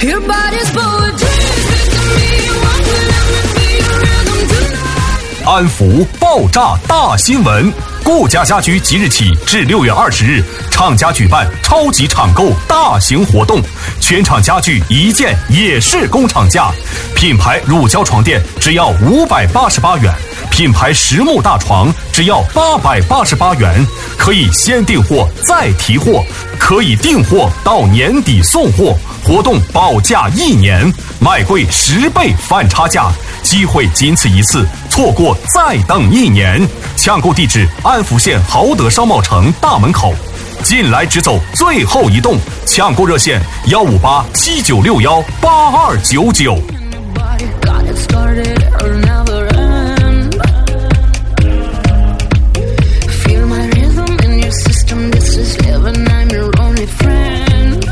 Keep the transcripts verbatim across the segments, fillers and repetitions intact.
Your body's poetry, speak to me. Won't you let me be your rhythm tonight? 安福爆炸大新闻！顾家家居即日起至六月二十日，厂家举办超级抢购大型活动，全场家具一件也是工厂价，品牌乳胶床垫只要五百八十八元，品牌实木大床只要八百八十八元，可以先订货再提货，可以订货到年底送货，活动保价一年，卖贵十倍翻差价，机会仅此一次，错过再等一年。抢购地址：安福县豪德商贸城大门口，进来只走最后一栋。抢购热线：幺五八七九六幺八二九九。 Got it started, it'll never end. Feel my rhythm in your system. This is heaven. I'm your only friend.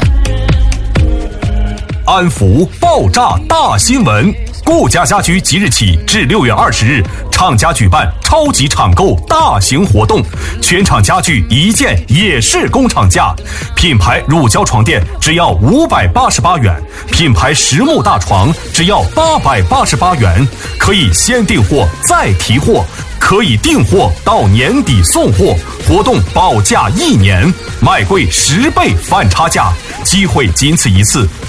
安福爆炸大新闻！顾家家居即日起至六月二十日，厂家举办超级抢购大型活动，全场家具一件也是工厂价，品牌乳胶床垫只要五百八十八元，品牌实木大床只要八百八十八元，可以先订货再提货，可以订货到年底送货，活动保价一年，卖贵十倍翻差价，机会仅此一次，